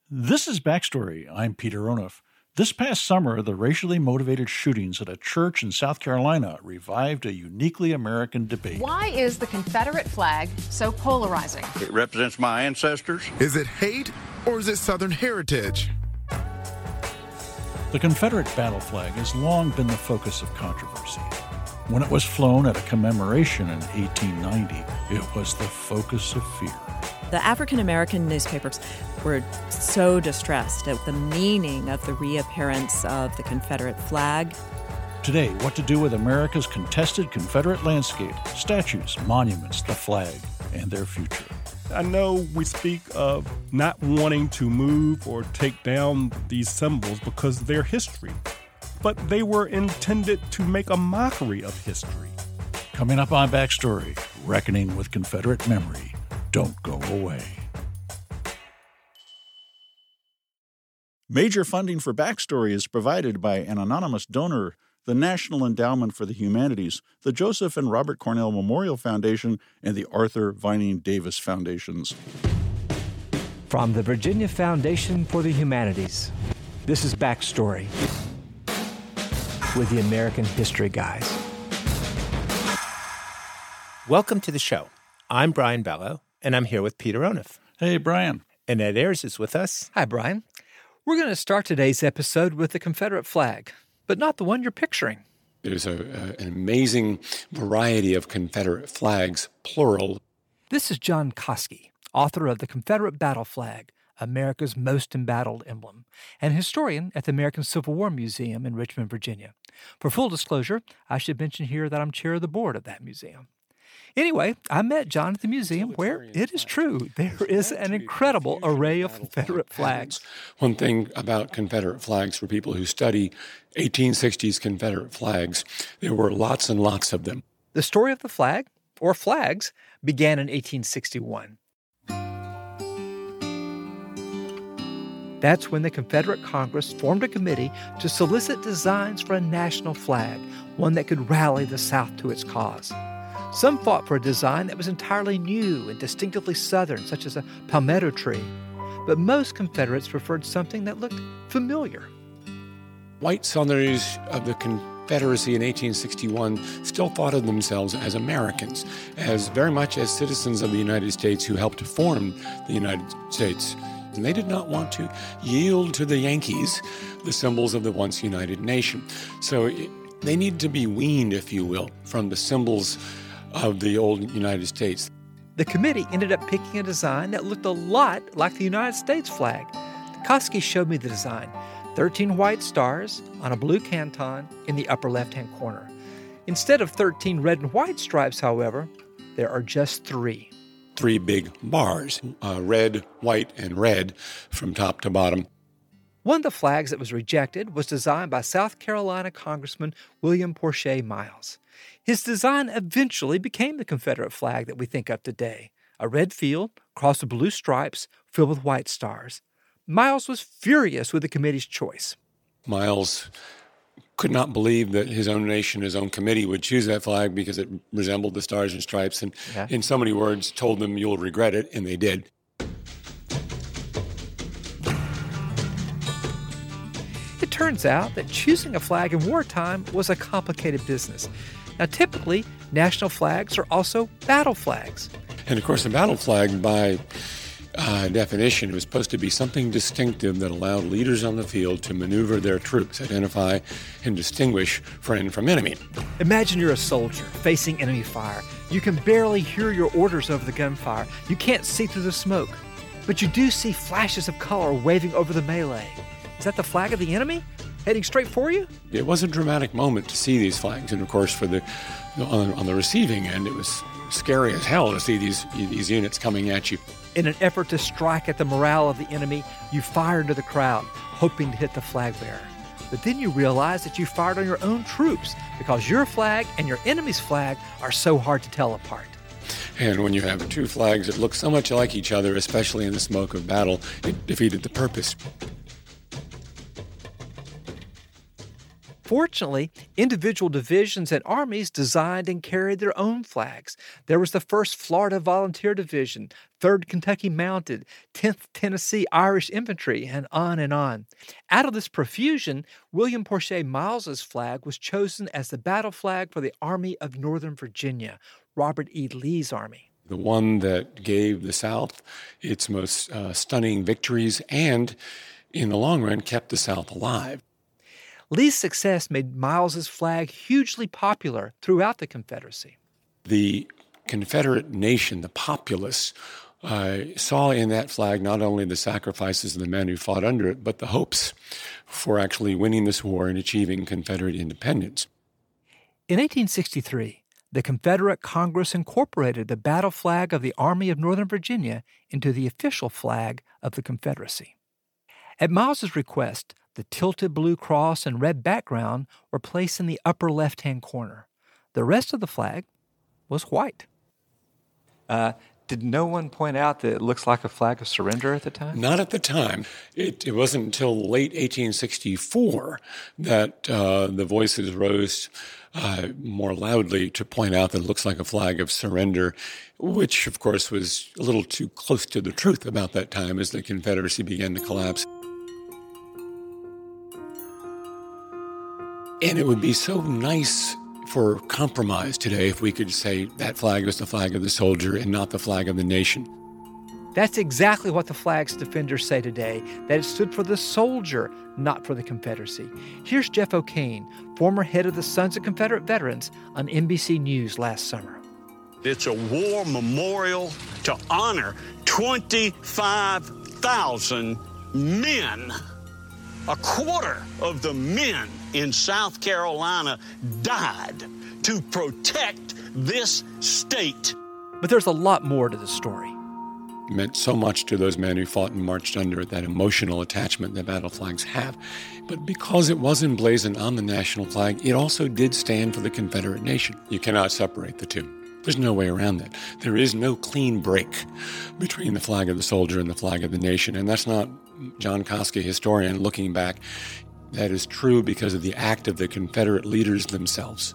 This is Backstory. I'm Peter Onuf. This past summer, the racially motivated shootings at a church in South Carolina revived a uniquely American debate. Why is the Confederate flag so polarizing? It represents my ancestors. Is it hate or is it Southern heritage? The Confederate battle flag has long been the focus of controversy. When it was flown at a commemoration in 1890, it was the focus of fear. The African-American newspapers were so distressed at the meaning of the reappearance of the Confederate flag. Today, what to do with America's contested Confederate landscape, statues, monuments, the flag, and their future. I know we speak of not wanting to move or take down these symbols because they're history, but they were intended to make a mockery of history. Coming up on Backstory, Reckoning with Confederate Memory. Don't go away. Major funding for Backstory is provided by an anonymous donor, the National Endowment for the Humanities, the Joseph and Robert Cornell Memorial Foundation, and the Arthur Vining Davis Foundations. From the Virginia Foundation for the Humanities, this is Backstory with the American History Guys. Welcome to the show. I'm Brian Bello, and I'm here with Peter Onuf. Hey, Brian. And Ed Ayers is with us. Hi, Brian. We're going to start today's episode with the Confederate flag, but not the one you're picturing. There's an amazing variety of Confederate flags, plural. This is John Koski, author of The Confederate Battle Flag, America's Most Embattled Emblem, and historian at the American Civil War Museum in Richmond, Virginia. For full disclosure, I should mention here that I'm chair of the board of that museum. Anyway, I met John at the museum where it is true. There is an incredible array of Confederate flags. One thing about Confederate flags for people who study 1860s Confederate flags, there were lots and lots of them. The story of the flag, or flags, began in 1861. That's when the Confederate Congress formed a committee to solicit designs for a national flag, one that could rally the South to its cause. Some fought for a design that was entirely new and distinctively Southern, such as a palmetto tree. But most Confederates preferred something that looked familiar. White Southerners of the Confederacy in 1861 still thought of themselves as Americans, as very much as citizens of the United States who helped to form the United States. And they did not want to yield to the Yankees the symbols of the once united nation. So they needed to be weaned, if you will, from the symbols of the old United States. The committee ended up picking a design that looked a lot like the United States flag. Koski showed me the design, 13 white stars on a blue canton in the upper left-hand corner. Instead of 13 red and white stripes, however, there are just 3. 3 big bars, red, white, and red from top to bottom. One of the flags that was rejected was designed by South Carolina Congressman William Porcher Miles. His design eventually became the Confederate flag that we think of today, a red field across with blue stripes filled with white stars. Miles was furious with the committee's choice. Miles could not believe that his own nation, his own committee would choose that flag because it resembled the Stars and Stripes, and in so many words told them you'll regret it, and they did. It turns out that choosing a flag in wartime was a complicated business. Now, typically, national flags are also battle flags. And of course, a battle flag, by definition, was supposed to be something distinctive that allowed leaders on the field to maneuver their troops, identify and distinguish friend from enemy. Imagine you're a soldier facing enemy fire. You can barely hear your orders over the gunfire. You can't see through the smoke. But you do see flashes of color waving over the melee. Is that the flag of the enemy heading straight for you? It was a dramatic moment to see these flags, and of course, on the receiving end, it was scary as hell to see these units coming at you. In an effort to strike at the morale of the enemy, you fire into the crowd, hoping to hit the flag bearer. But then you realize that you fired on your own troops because your flag and your enemy's flag are so hard to tell apart. And when you have 2 flags that look so much like each other, especially in the smoke of battle, it defeated the purpose. Fortunately, individual divisions and armies designed and carried their own flags. There was the 1st Florida Volunteer Division, 3rd Kentucky Mounted, 10th Tennessee Irish Infantry, and on and on. Out of this profusion, William Porcher Miles's flag was chosen as the battle flag for the Army of Northern Virginia, Robert E. Lee's army. The one that gave the South its most stunning victories and, in the long run, kept the South alive. Lee's success made Miles's flag hugely popular throughout the Confederacy. The Confederate nation, the populace, saw in that flag not only the sacrifices of the men who fought under it, but the hopes for actually winning this war and achieving Confederate independence. In 1863, the Confederate Congress incorporated the battle flag of the Army of Northern Virginia into the official flag of the Confederacy. At Miles's request, the tilted blue cross and red background were placed in the upper left-hand corner. The rest of the flag was white. Did no one point out that it looks like a flag of surrender at the time? Not at the time. It wasn't until late 1864 that the voices rose more loudly to point out that it looks like a flag of surrender, which, of course, was a little too close to the truth about that time as the Confederacy began to collapse. And it would be so nice for compromise today if we could say that flag was the flag of the soldier and not the flag of the nation. That's exactly what the flag's defenders say today, that it stood for the soldier, not for the Confederacy. Here's Jeff O'Kane, former head of the Sons of Confederate Veterans, on NBC News last summer. It's a war memorial to honor 25,000 men. A quarter of the men in South Carolina died to protect this state. But there's a lot more to the story. It meant so much to those men who fought and marched under it, that emotional attachment that battle flags have. But because it was emblazoned on the national flag, it also did stand for the Confederate nation. You cannot separate the two. There's no way around that. There is no clean break between the flag of the soldier and the flag of the nation. And that's not John Koski, historian, looking back. That is true because of the act of the Confederate leaders themselves.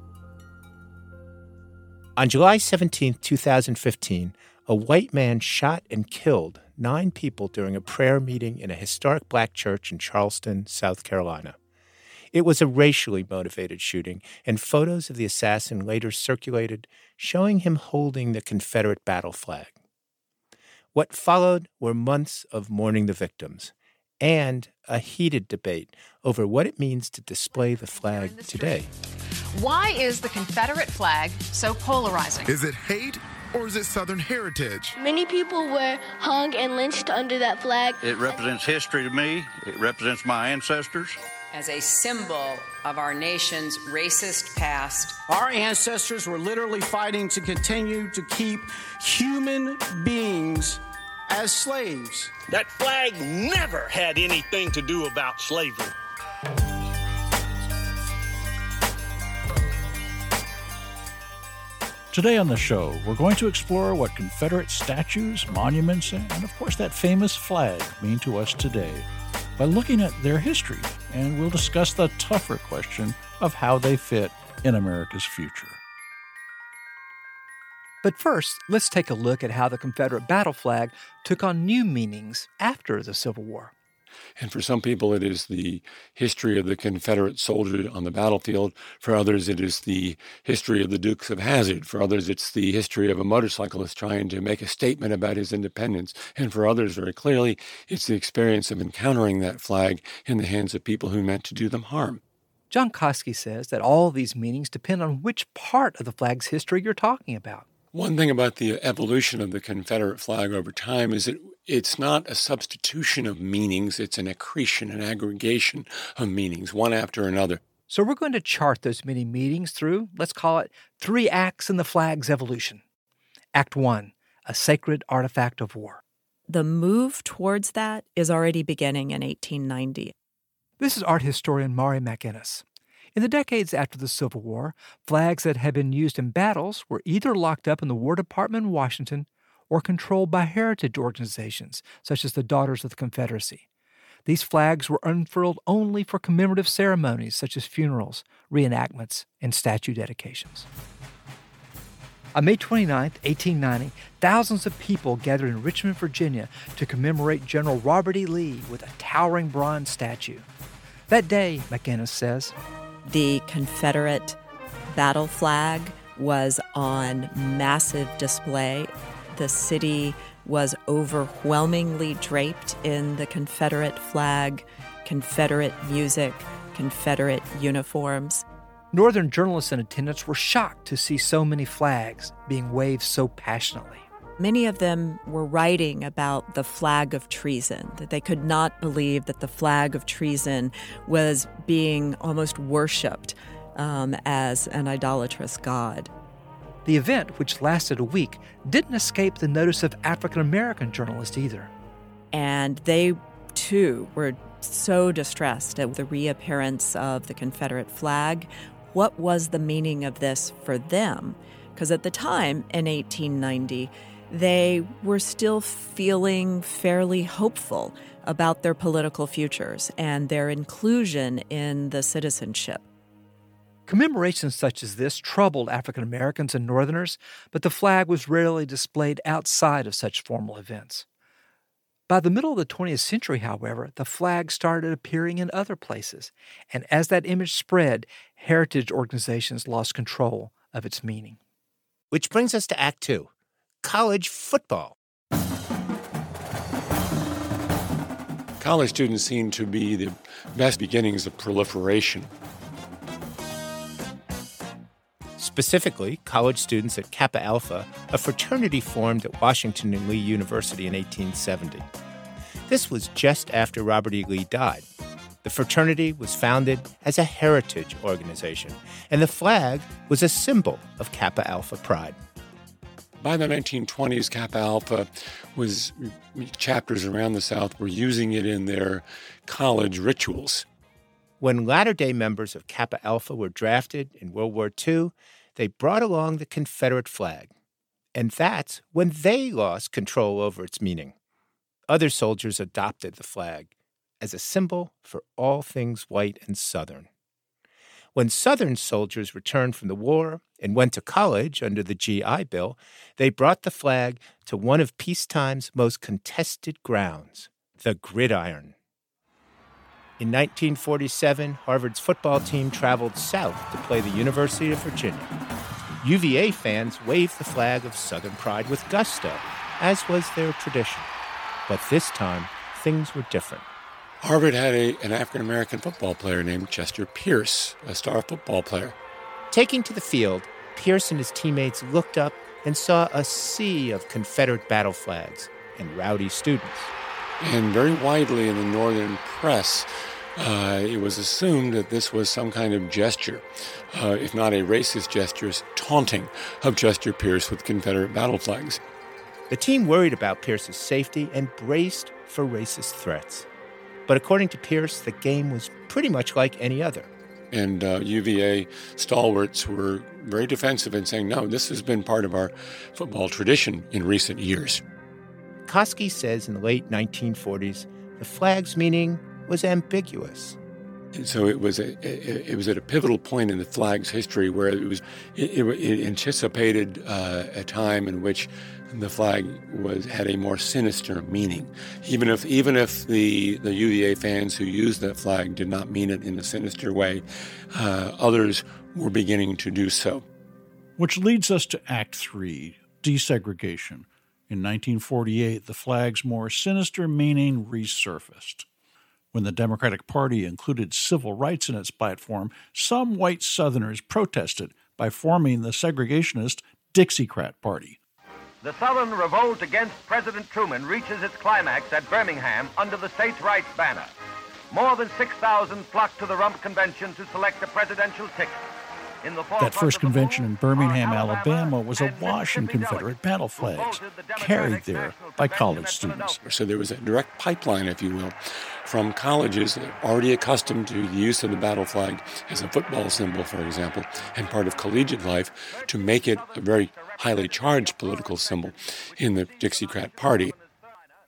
On July 17, 2015, a white man shot and killed 9 people during a prayer meeting in a historic black church in Charleston, South Carolina. It was a racially motivated shooting, and photos of the assassin later circulated showing him holding the Confederate battle flag. What followed were months of mourning the victims and a heated debate over what it means to display the flag today. Why is the Confederate flag so polarizing? Is it hate or is it Southern heritage? Many people were hung and lynched under that flag. It represents history to me. It represents my ancestors. As a symbol of our nation's racist past. Our ancestors were literally fighting to continue to keep human beings as slaves. That flag never had anything to do about slavery. Today on the show, we're going to explore what Confederate statues, monuments, and of course that famous flag mean to us today by looking at their history, and we'll discuss the tougher question of how they fit in America's future. But first, let's take a look at how the Confederate battle flag took on new meanings after the Civil War. And for some people, it is the history of the Confederate soldier on the battlefield. For others, it is the history of the Dukes of Hazzard. For others, it's the history of a motorcyclist trying to make a statement about his independence. And for others, very clearly, it's the experience of encountering that flag in the hands of people who meant to do them harm. John Koski says that all these meanings depend on which part of the flag's history you're talking about. One thing about the evolution of the Confederate flag over time is that it's not a substitution of meanings, it's an accretion, an aggregation of meanings, one after another. So we're going to chart those many meanings through, let's call it, 3 acts in the flag's evolution. Act 1, a sacred artifact of war. The move towards that is already beginning in 1890. This is art historian Mari McInnes. In the decades after the Civil War, flags that had been used in battles were either locked up in the War Department in Washington or controlled by heritage organizations, such as the Daughters of the Confederacy. these flags were unfurled only for commemorative ceremonies such as funerals, reenactments, and statue dedications. On May 29, 1890, thousands of people gathered in Richmond, Virginia to commemorate General Robert E. Lee with a towering bronze statue. That day, McInnes says, the Confederate battle flag was on massive display. The city was overwhelmingly draped in the Confederate flag, Confederate music, Confederate uniforms. Northern journalists in attendance were shocked to see so many flags being waved so passionately. Many of them were writing about the flag of treason, that they could not believe that the flag of treason was being almost worshipped as an idolatrous god. The event, which lasted a week, didn't escape the notice of African-American journalists either. And they, too, were so distressed at the reappearance of the Confederate flag. What was the meaning of this for them? Because at the time, in 1890, they were still feeling fairly hopeful about their political futures and their inclusion in the citizenship. Commemorations such as this troubled African Americans and Northerners, but the flag was rarely displayed outside of such formal events. By the middle of the 20th century, however, the flag started appearing in other places, and as that image spread, heritage organizations lost control of its meaning. Which brings us to Act Two, college football. College students seem to be the best beginnings of proliferation. Specifically, college students at Kappa Alpha, a fraternity formed at Washington and Lee University in 1870. This was just after Robert E. Lee died. The fraternity was founded as a heritage organization, and the flag was a symbol of Kappa Alpha pride. By the 1920s, Kappa Alpha chapters around the South were using it in their college rituals. When latter-day members of Kappa Alpha were drafted in World War II, they brought along the Confederate flag. And that's when they lost control over its meaning. Other soldiers adopted the flag as a symbol for all things white and Southern. When Southern soldiers returned from the war and went to college under the GI Bill, they brought the flag to one of peacetime's most contested grounds, the gridiron. In 1947, Harvard's football team traveled south to play the University of Virginia. UVA fans waved the flag of Southern pride with gusto, as was their tradition. But this time, things were different. Harvard had an African-American football player named Chester Pierce, a star football player. Taking to the field, Pierce and his teammates looked up and saw a sea of Confederate battle flags and rowdy students. And very widely in the Northern press, it was assumed that this was some kind of gesture, if not a racist gesture, taunting of Chester Pierce with Confederate battle flags. The team worried about Pierce's safety and braced for racist threats. But according to Pierce, the game was pretty much like any other. And UVA stalwarts were very defensive in saying, no, this has been part of our football tradition in recent years. Koski says in the late 1940s, the flag's meaning was ambiguous. And so it was at a pivotal point in the flag's history where it anticipated a time in which the flag had a more sinister meaning. Even if the UVA fans who used that flag did not mean it in a sinister way, others were beginning to do so. Which leads us to Act 3, desegregation. In 1948, the flag's more sinister meaning resurfaced. When the Democratic Party included civil rights in its platform, some white Southerners protested by forming the segregationist Dixiecrat Party. The Southern revolt against President Truman reaches its climax at Birmingham under the states' rights banner. More than 6,000 flocked to the Rump Convention to select a presidential ticket. That first convention in Birmingham, Alabama, was awash in Confederate battle flags, carried there by college students. So there was a direct pipeline, if you will, from colleges that are already accustomed to the use of the battle flag as a football symbol, for example, and part of collegiate life, to make it a very highly charged political symbol in the Dixiecrat Party.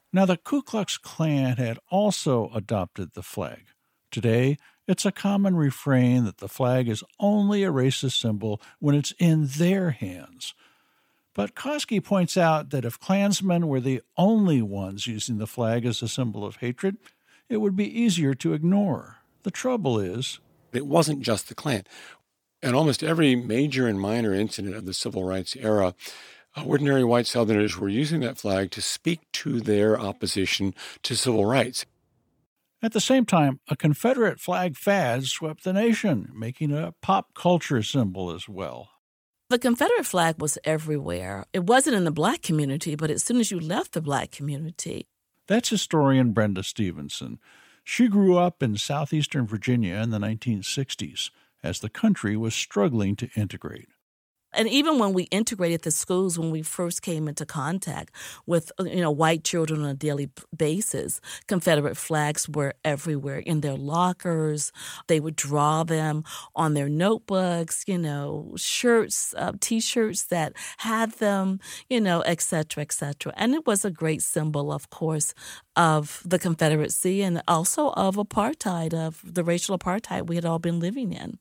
Now, the Ku Klux Klan had also adopted the flag. Today, it's a common refrain that the flag is only a racist symbol when it's in their hands. But Koski points out that if Klansmen were the only ones using the flag as a symbol of hatred, it would be easier to ignore. The trouble is, it wasn't just the Klan. In almost every major and minor incident of the civil rights era, ordinary white Southerners were using that flag to speak to their opposition to civil rights. At the same time, a Confederate flag fad swept the nation, making it a pop culture symbol as well. The Confederate flag was everywhere. It wasn't in the black community, but as soon as you left the black community. That's historian Brenda Stevenson. She grew up in southeastern Virginia in the 1960s as the country was struggling to integrate. And even when we integrated the schools, when we first came into contact with, white children on a daily basis, Confederate flags were everywhere in their lockers. They would draw them on their notebooks, shirts, T-shirts that had them, et cetera, et cetera. And it was a great symbol, of course, of the Confederacy and also of apartheid, of the racial apartheid we had all been living in.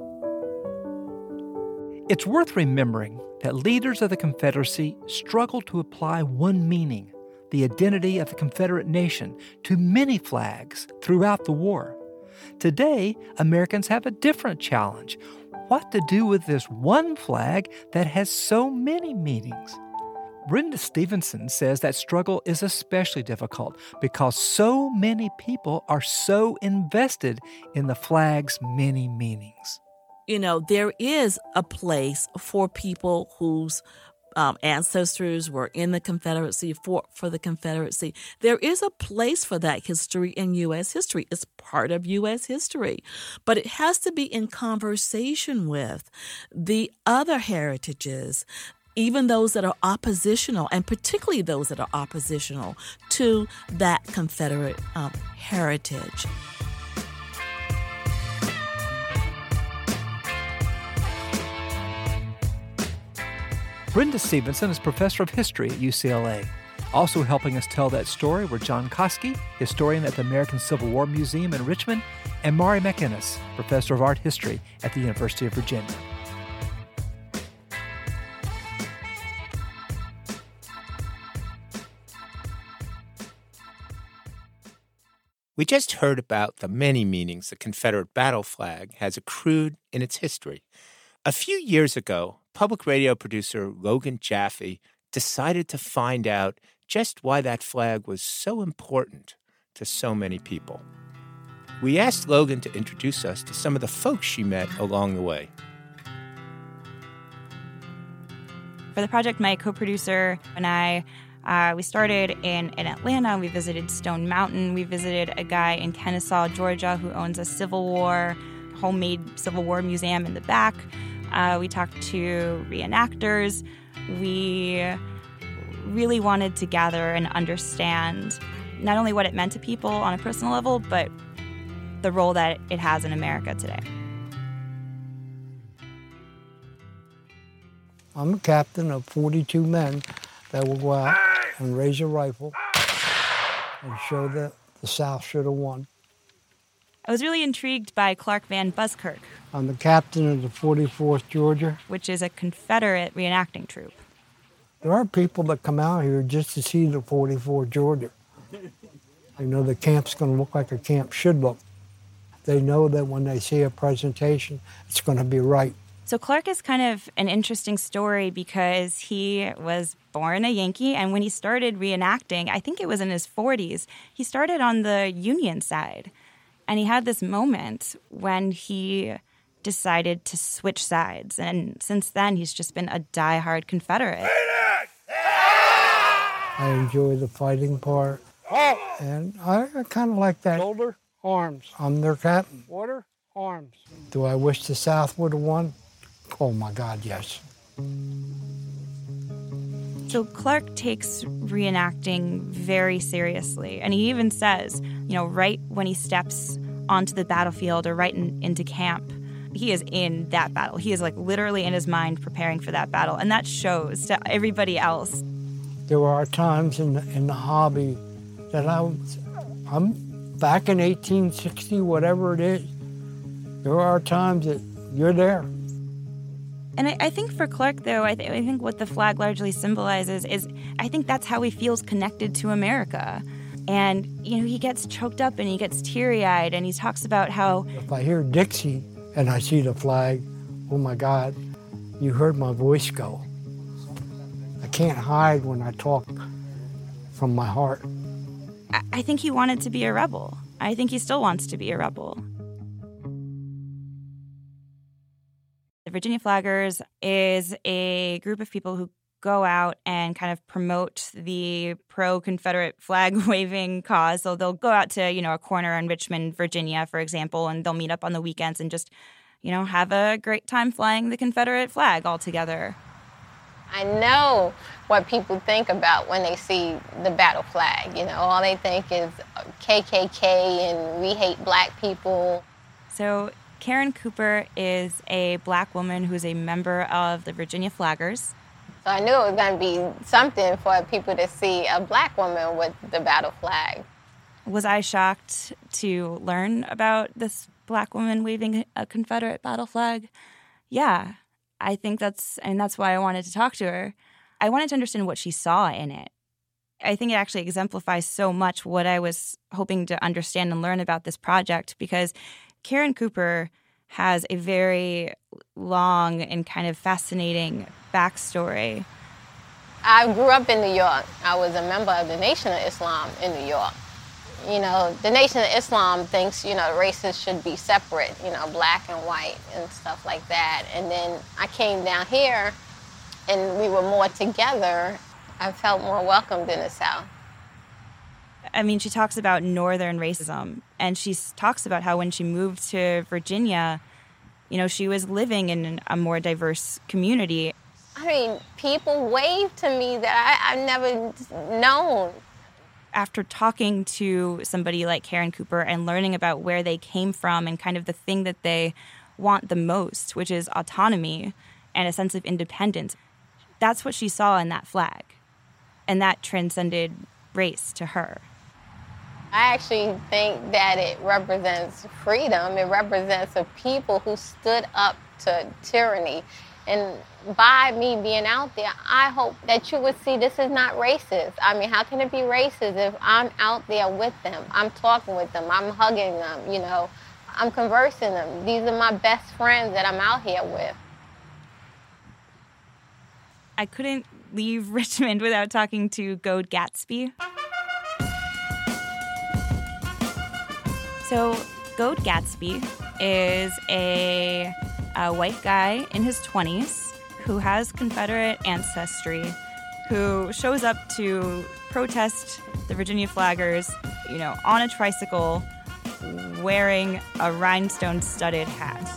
It's worth remembering that leaders of the Confederacy struggled to apply one meaning, the identity of the Confederate nation, to many flags throughout the war. Today, Americans have a different challenge: what to do with this one flag that has so many meanings. Brenda Stevenson says that struggle is especially difficult because so many people are so invested in the flag's many meanings. There is a place for people whose ancestors were in the Confederacy, for the Confederacy. There is a place for that history in U.S. history. It's part of U.S. history. But it has to be in conversation with the other heritages, even those that are oppositional, and particularly those that are oppositional to that Confederate heritage. Brenda Stevenson is professor of history at UCLA. Also helping us tell that story were John Koski, historian at the American Civil War Museum in Richmond, and Mari McInnes, professor of art history at the University of Virginia. We just heard about the many meanings the Confederate battle flag has accrued in its history. A few years ago, public radio producer Logan Jaffe decided to find out just why that flag was so important to so many people. We asked Logan to introduce us to some of the folks she met along the way. For the project, my co-producer and I, we started in Atlanta. We visited Stone Mountain. We visited a guy in Kennesaw, Georgia, who owns a homemade Civil War museum in the back. We talked to reenactors. We really wanted to gather and understand not only what it meant to people on a personal level, but the role that it has in America today. I'm a captain of 42 men that will go out and raise a rifle and show that the South should have won. I was really intrigued by Clark Van Buskirk. I'm the captain of the 44th Georgia, which is a Confederate reenacting troupe. There are people that come out here just to see the 44th Georgia. They know the camp's going to look like a camp should look. They know that when they see a presentation, it's going to be right. So Clark is kind of an interesting story because he was born a Yankee, and when he started reenacting, I think it was in his 40s, he started on the Union side. And he had this moment when he decided to switch sides. And since then, he's just been a diehard Confederate. I enjoy the fighting part. And I kind of like that. Shoulder, arms. I'm their captain. Water, arms. Do I wish the South would have won? Oh, my God, yes. So Clark takes reenacting very seriously. And he even says, right when he steps onto the battlefield or right into camp, he is in that battle. He is literally in his mind preparing for that battle. And that shows to everybody else. There are times in the hobby that I'm back in 1860, whatever it is. There are times that you're there. And I think for Clark, though, I think what the flag largely symbolizes is I think that's how he feels connected to America. And, he gets choked up and he gets teary-eyed and he talks about how... If I hear Dixie and I see the flag, oh my God, you heard my voice go. I can't hide when I talk from my heart. I think he wanted to be a rebel. I think he still wants to be a rebel. The Virginia Flaggers is a group of people who go out and kind of promote the pro-Confederate flag-waving cause. So they'll go out to, a corner in Richmond, Virginia, for example, and they'll meet up on the weekends and just, have a great time flying the Confederate flag all together. I know what people think about when they see the battle flag. All they think is KKK and we hate black people. So Karen Cooper is a black woman who's a member of the Virginia Flaggers. So I knew it was going to be something for people to see a black woman with the battle flag. Was I shocked to learn about this black woman waving a Confederate battle flag? Yeah, I think that's why I wanted to talk to her. I wanted to understand what she saw in it. I think it actually exemplifies so much what I was hoping to understand and learn about this project, because Karen Cooper has a very long and kind of fascinating backstory. I grew up in New York. I was a member of the Nation of Islam in New York. The Nation of Islam thinks, races should be separate, black and white and stuff like that. And then I came down here and we were more together. I felt more welcomed in the South. I mean, she talks about Northern racism, and she talks about how when she moved to Virginia, she was living in a more diverse community. I mean, people waved to me that I've never known. After talking to somebody like Karen Cooper and learning about where they came from and kind of the thing that they want the most, which is autonomy and a sense of independence, that's what she saw in that flag. And that transcended race to her. I actually think that it represents freedom. It represents a people who stood up to tyranny. And by me being out there, I hope that you would see this is not racist. I mean, how can it be racist if I'm out there with them? I'm talking with them. I'm hugging them, I'm conversing them. These are my best friends that I'm out here with. I couldn't leave Richmond without talking to Goad Gatsby. So Goad Gatsby is a white guy in his 20s who has Confederate ancestry, who shows up to protest the Virginia Flaggers, on a tricycle, wearing a rhinestone-studded hat.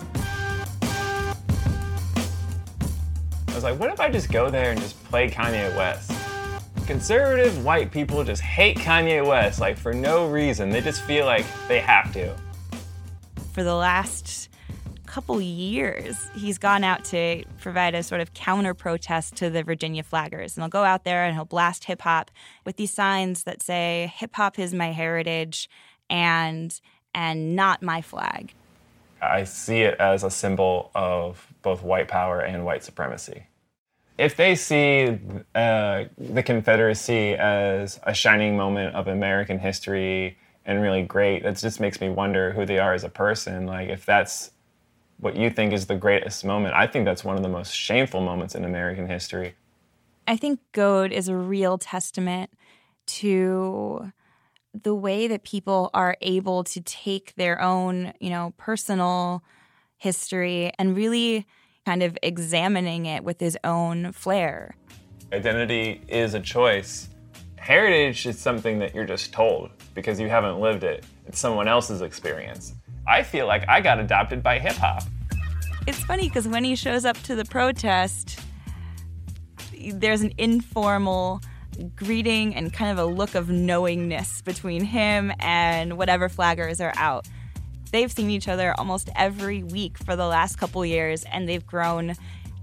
I was like, what if I just go there and just play Kanye West? Conservative white people just hate Kanye West, for no reason. They just feel like they have to. For the last couple years, he's gone out to provide a sort of counter-protest to the Virginia Flaggers. And he'll go out there and he'll blast hip-hop with these signs that say, hip-hop is my heritage and not my flag. I see it as a symbol of both white power and white supremacy. If they see the Confederacy as a shining moment of American history and really great, that just makes me wonder who they are as a person. If that's what you think is the greatest moment, I think that's one of the most shameful moments in American history. I think Goad is a real testament to the way that people are able to take their own, personal history and really kind of examining it with his own flair. Identity is a choice. Heritage is something that you're just told because you haven't lived it. It's someone else's experience. I feel like I got adopted by hip-hop. It's funny because when he shows up to the protest, there's an informal greeting and kind of a look of knowingness between him and whatever flaggers are out. They've seen each other almost every week for the last couple years, and they've grown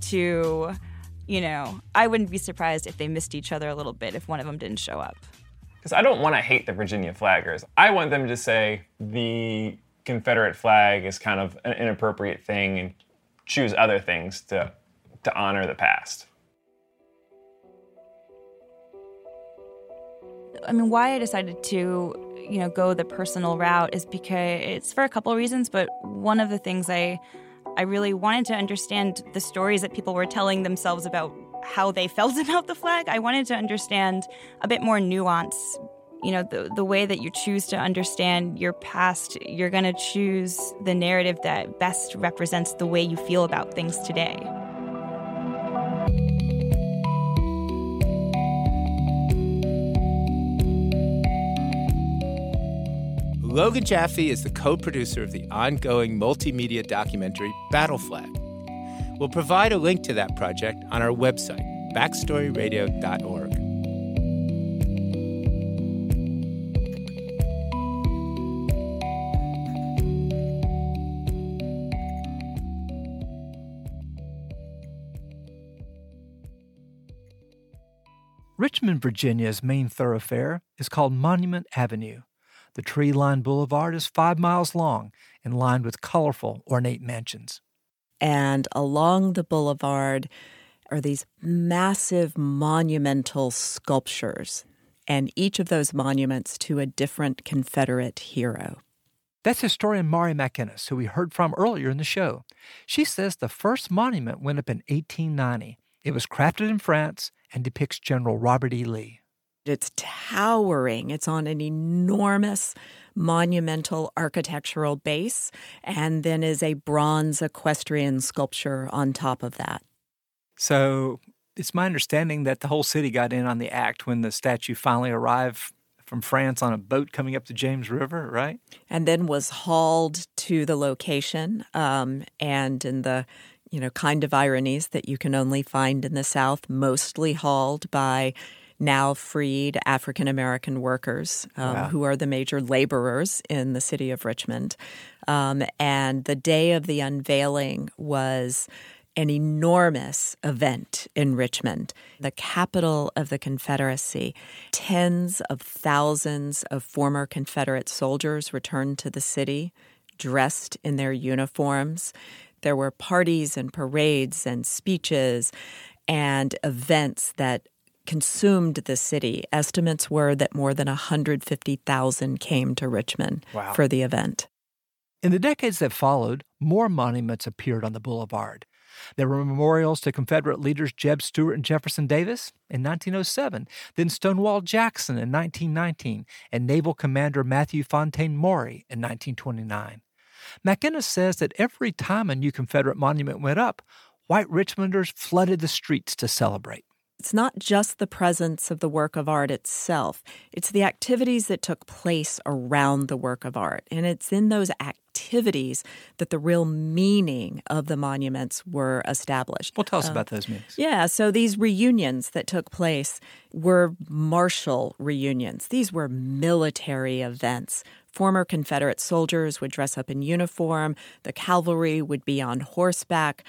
to, I wouldn't be surprised if they missed each other a little bit if one of them didn't show up. Because I don't want to hate the Virginia flaggers. I want them to say the Confederate flag is kind of an inappropriate thing and choose other things to honor the past. I mean, why I decided to, go the personal route is because it's for a couple of reasons, but one of the things I really wanted to understand the stories that people were telling themselves about how they felt about the flag. I wanted to understand a bit more nuance. The way that you choose to understand your past, you're going to choose the narrative that best represents the way you feel about things today. Logan Jaffe is the co-producer of the ongoing multimedia documentary Battle Flag. We'll provide a link to that project on our website, backstoryradio.org. Richmond, Virginia's main thoroughfare is called Monument Avenue. The tree-lined boulevard is 5 miles long and lined with colorful, ornate mansions. And along the boulevard are these massive monumental sculptures, and each of those monuments to a different Confederate hero. That's historian Mari McInnes, who we heard from earlier in the show. She says the first monument went up in 1890. It was crafted in France and depicts General Robert E. Lee. It's towering. It's on an enormous monumental architectural base, and then is a bronze equestrian sculpture on top of that. So it's my understanding that the whole city got in on the act when the statue finally arrived from France on a boat coming up the James River, right? And then was hauled to the location, and in the kind of ironies that you can only find in the South, mostly hauled by now freed African-American workers who are the major laborers in the city of Richmond. And the day of the unveiling was an enormous event in Richmond, the capital of the Confederacy. Tens of thousands of former Confederate soldiers returned to the city, dressed in their uniforms. There were parties and parades and speeches and events that consumed the city. Estimates were that more than 150,000 came to Richmond for the event. In the decades that followed, more monuments appeared on the boulevard. There were memorials to Confederate leaders Jeb Stuart and Jefferson Davis in 1907, then Stonewall Jackson in 1919, and Naval Commander Matthew Fontaine Maury in 1929. McInnes says that every time a new Confederate monument went up, white Richmonders flooded the streets to celebrate. It's not just the presence of the work of art itself. It's the activities that took place around the work of art. And it's in those activities that the real meaning of the monuments were established. Well, tell us about those meetings. Yeah, so these reunions that took place were martial reunions. These were military events. Former Confederate soldiers would dress up in uniform. The cavalry would be on horseback.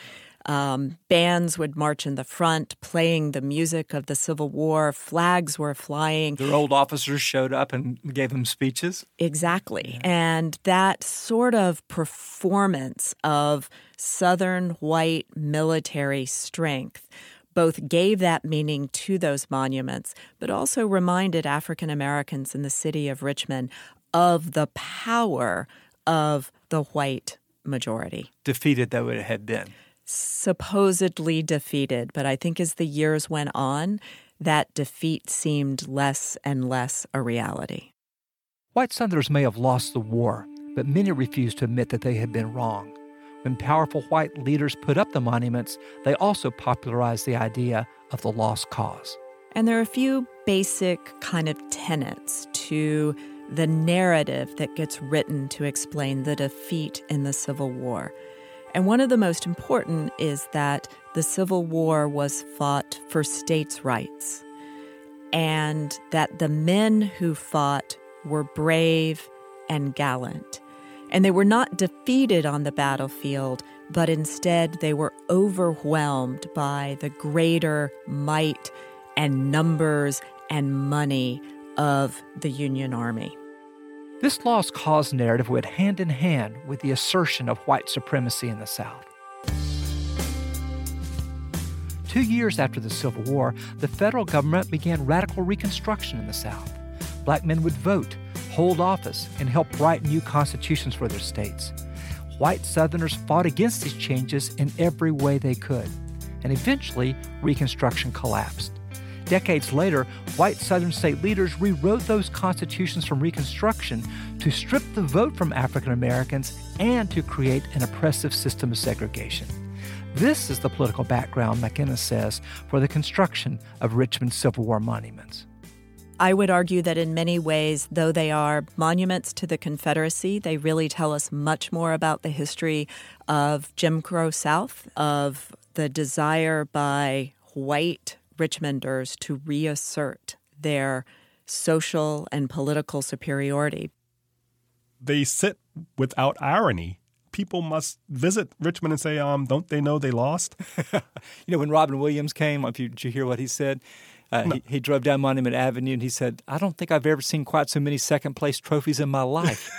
Bands would march in the front, playing the music of the Civil War. Flags were flying. Their old officers showed up and gave them speeches. Exactly. Yeah. And that sort of performance of Southern white military strength both gave that meaning to those monuments, but also reminded African Americans in the city of Richmond of the power of the white majority. Defeated though it had been. Supposedly defeated, but I think as the years went on, that defeat seemed less and less a reality. White Southerners may have lost the war, but many refused to admit that they had been wrong. When powerful white leaders put up the monuments, they also popularized the idea of the lost cause. And there are a few basic kind of tenets to the narrative that gets written to explain the defeat in the Civil War. And one of the most important is that the Civil War was fought for states' rights, and that the men who fought were brave and gallant. And they were not defeated on the battlefield, but instead they were overwhelmed by the greater might and numbers and money of the Union Army. This lost cause narrative went hand in hand with the assertion of white supremacy in the South. 2 years after the Civil War, the federal government began radical Reconstruction in the South. Black men would vote, hold office, and help write new constitutions for their states. White Southerners fought against these changes in every way they could, and eventually Reconstruction collapsed. Decades later, white Southern state leaders rewrote those constitutions from Reconstruction to strip the vote from African Americans and to create an oppressive system of segregation. This is the political background, McInnes says, for the construction of Richmond Civil War monuments. I would argue that in many ways, though they are monuments to the Confederacy, they really tell us much more about the history of Jim Crow South, of the desire by white Richmonders to reassert their social and political superiority. They sit without irony. People must visit Richmond and say, don't they know they lost? When Robin Williams came, did you hear what he said? No. He drove down Monument Avenue and he said, I don't think I've ever seen quite so many second-place trophies in my life.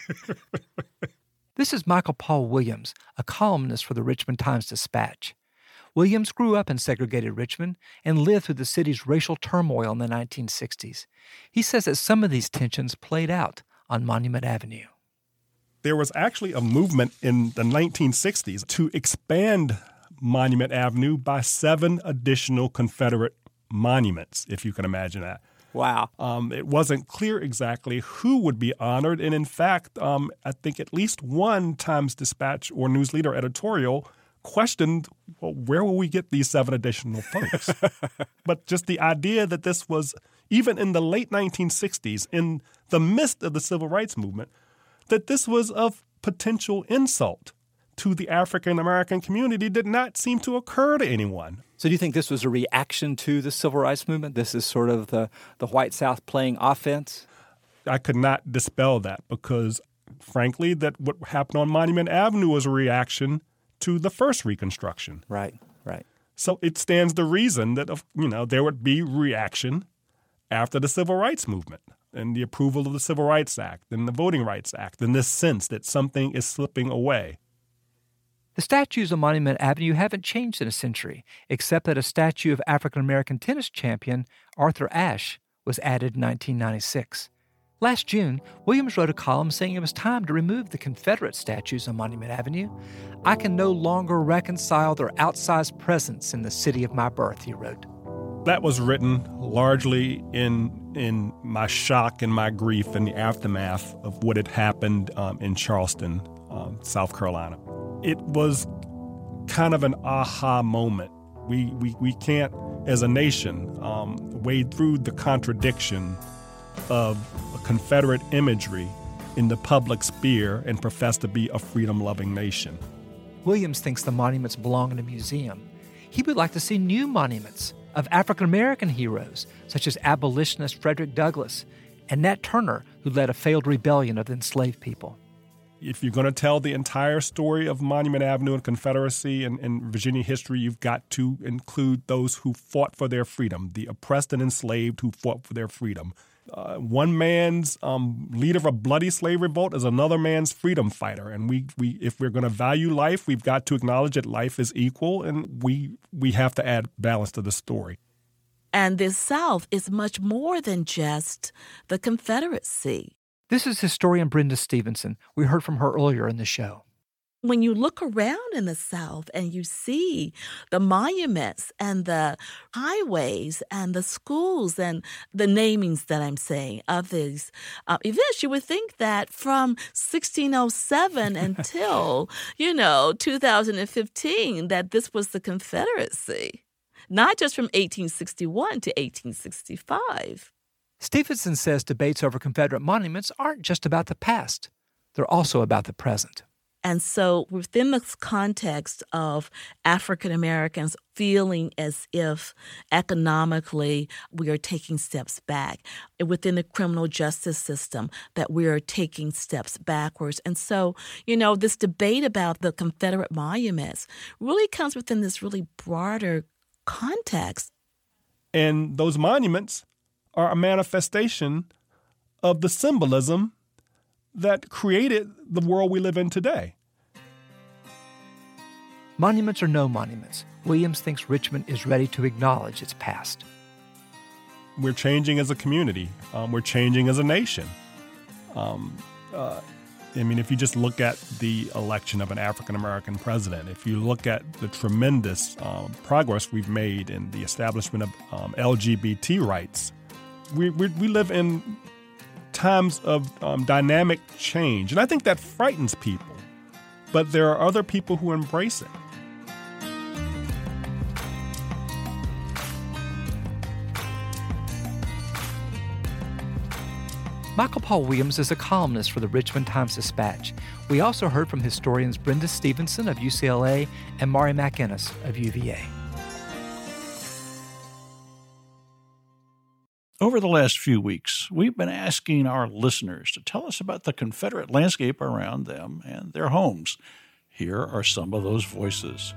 This is Michael Paul Williams, a columnist for the Richmond Times-Dispatch. Williams grew up in segregated Richmond and lived through the city's racial turmoil in the 1960s. He says that some of these tensions played out on Monument Avenue. There was actually a movement in the 1960s to expand Monument Avenue by 7 additional Confederate monuments, if you can imagine that. Wow. It wasn't clear exactly who would be honored. And in fact, I think at least one Times-Dispatch or News Leader editorial questioned, well, where will we get these 7 additional folks? But just the idea that this was, even in the late 1960s, in the midst of the Civil Rights Movement, that this was of potential insult to the African-American community did not seem to occur to anyone. So do you think this was a reaction to the Civil Rights Movement? This is sort of the white South playing offense? I could not dispel that because, frankly, that what happened on Monument Avenue was a reaction to the first Reconstruction. Right. So it stands to reason that, there would be reaction after the Civil Rights Movement and the approval of the Civil Rights Act and the Voting Rights Act, and this sense that something is slipping away. The statues on Monument Avenue haven't changed in a century, except that a statue of African-American tennis champion Arthur Ashe was added in 1996. Last June, Williams wrote a column saying it was time to remove the Confederate statues on Monument Avenue. I can no longer reconcile their outsized presence in the city of my birth, he wrote. That was written largely in my shock and my grief in the aftermath of what had happened in Charleston, South Carolina. It was kind of an aha moment. We can't, as a nation, wade through the contradiction of Confederate imagery in the public sphere and profess to be a freedom-loving nation. Williams thinks the monuments belong in a museum. He would like to see new monuments of African-American heroes, such as abolitionist Frederick Douglass and Nat Turner, who led a failed rebellion of enslaved people. If you're going to tell the entire story of Monument Avenue and Confederacy and Virginia history, you've got to include those who fought for their freedom, the oppressed and enslaved who fought for their freedom. One man's leader of a bloody slave revolt is another man's freedom fighter. And we if we're going to value life, we've got to acknowledge that life is equal, and we have to add balance to the story. And the South is much more than just the Confederacy. This is historian Brenda Stevenson. We heard from her earlier in the show. When you look around in the South and you see the monuments and the highways and the schools and the namings that I'm saying of these events, you would think that from 1607 until, 2015, that this was the Confederacy, not just from 1861 to 1865. Stevenson says debates over Confederate monuments aren't just about the past. They're also about the present. And so within the context of African Americans feeling as if economically we are taking steps back, within the criminal justice system that we are taking steps backwards. And so, this debate about the Confederate monuments really comes within this really broader context. And those monuments are a manifestation of the symbolism that created the world we live in today. Monuments or no monuments, Williams thinks Richmond is ready to acknowledge its past. We're changing as a community. We're changing as a nation. If you just look at the election of an African-American president, if you look at the tremendous progress we've made in the establishment of LGBT rights, we live in times of dynamic change. And I think that frightens people. But there are other people who embrace it. Michael Paul Williams is a columnist for the Richmond Times-Dispatch. We also heard from historians Brenda Stevenson of UCLA and Mari McInnes of UVA. Over the last few weeks, we've been asking our listeners to tell us about the Confederate landscape around them and their homes. Here are some of those voices.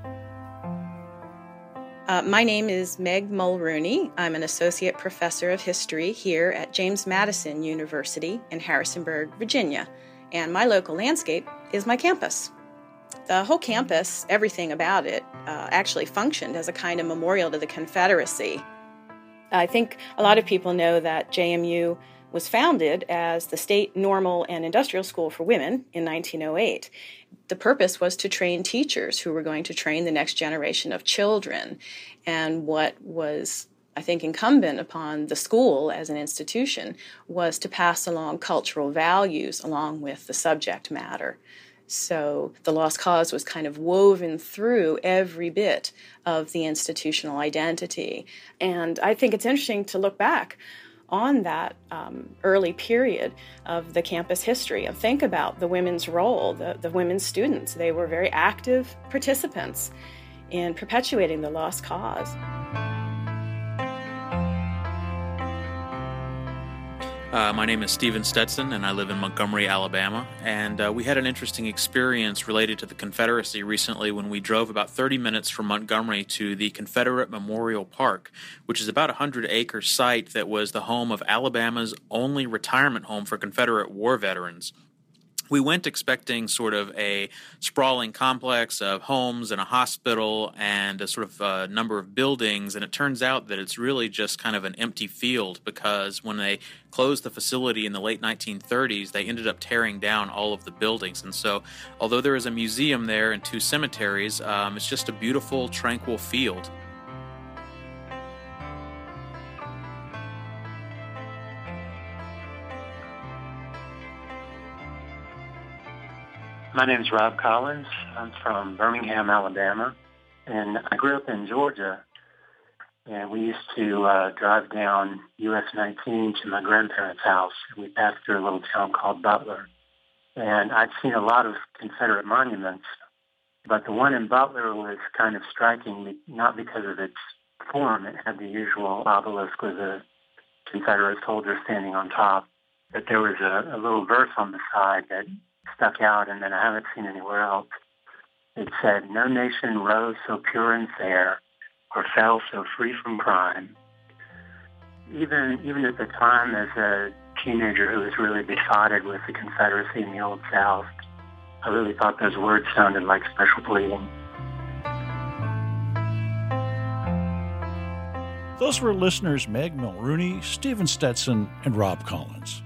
My name is Meg Mulrooney. I'm an associate professor of history here at James Madison University in Harrisonburg, Virginia, and my local landscape is my campus. The whole campus, everything about it, actually functioned as a kind of memorial to the Confederacy. I think a lot of people know that JMU was founded as the State Normal and Industrial School for Women in 1908. The purpose was to train teachers who were going to train the next generation of children. And what was, I think, incumbent upon the school as an institution was to pass along cultural values along with the subject matter. So the Lost Cause was kind of woven through every bit of the institutional identity. And I think it's interesting to look back on that early period of the campus history and think about the women's role, the women's students. They were very active participants in perpetuating the Lost Cause. My name is Stephen Stetson, and I live in Montgomery, Alabama. And we had an interesting experience related to the Confederacy recently when we drove about 30 minutes from Montgomery to the Confederate Memorial Park, which is about a 100-acre site that was the home of Alabama's only retirement home for Confederate war veterans. We went expecting sort of a sprawling complex of homes and a hospital and a sort of number of buildings, and it turns out that it's really just kind of an empty field because when they closed the facility in the late 1930s, they ended up tearing down all of the buildings. And so although there is a museum there and two cemeteries, it's just a beautiful, tranquil field. My name is Rob Collins. I'm from Birmingham, Alabama, and I grew up in Georgia. And we used to drive down US 19 to my grandparents' house. We passed through a little town called Butler. And I'd seen a lot of Confederate monuments, but the one in Butler was kind of striking, not because of its form. It had the usual obelisk with a Confederate soldier standing on top, but there was a little verse on the side that stuck out, and then I haven't seen anywhere else. It said, "No nation rose so pure and fair, or fell so free from crime." Even at the time, as a teenager who was really besotted with the Confederacy in the Old South, I really thought those words sounded like special pleading. Those were listeners Meg Mulrooney, Stephen Stetson, and Rob Collins.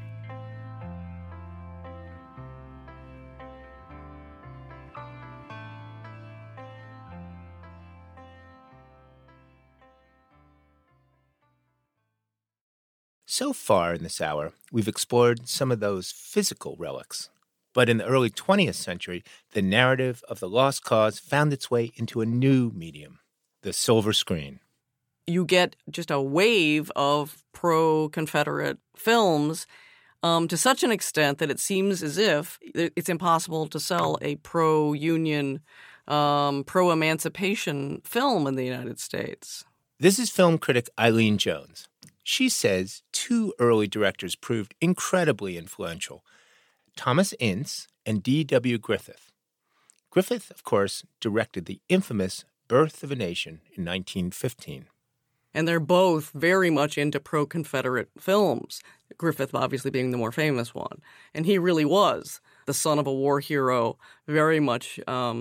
So far in this hour, we've explored some of those physical relics. But in the early 20th century, the narrative of the Lost Cause found its way into a new medium, the silver screen. You get just a wave of pro-Confederate films to such an extent that it seems as if it's impossible to sell a pro-Union, pro-emancipation film in the United States. This is film critic Eileen Jones. She says two early directors proved incredibly influential, Thomas Ince and D.W. Griffith. Griffith, of course, directed the infamous Birth of a Nation in 1915. And they're both very much into pro-Confederate films, Griffith obviously being the more famous one. And he really was the son of a war hero, very much,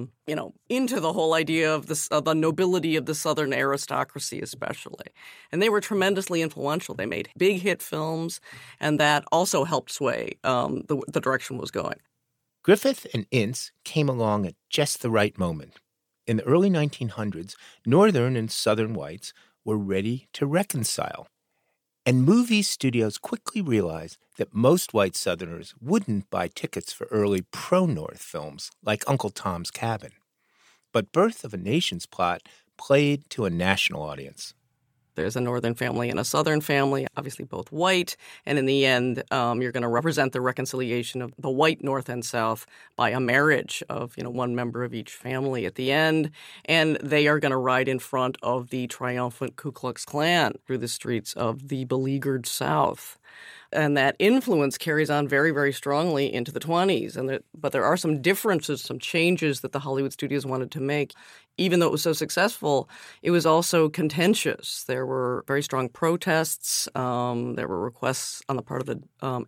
into the whole idea of the nobility of the Southern aristocracy especially. And they were tremendously influential. They made big hit films, and that also helped sway the direction was going. Griffith and Ince came along at just the right moment. In the early 1900s, Northern and Southern whites were ready to reconcile. And movie studios quickly realized that most white Southerners wouldn't buy tickets for early pro-North films like Uncle Tom's Cabin. But Birth of a Nation's plot played to a national audience. There's a Northern family and a Southern family, obviously both white. And in the end, you're going to represent the reconciliation of the white North and South by a marriage of, one member of each family at the end. And they are going to ride in front of the triumphant Ku Klux Klan through the streets of the beleaguered South. And that influence carries on very, very strongly into the 20s. But there are some differences, some changes that the Hollywood studios wanted to make. Even though it was so successful, it was also contentious. There were very strong protests. There were requests on the part of the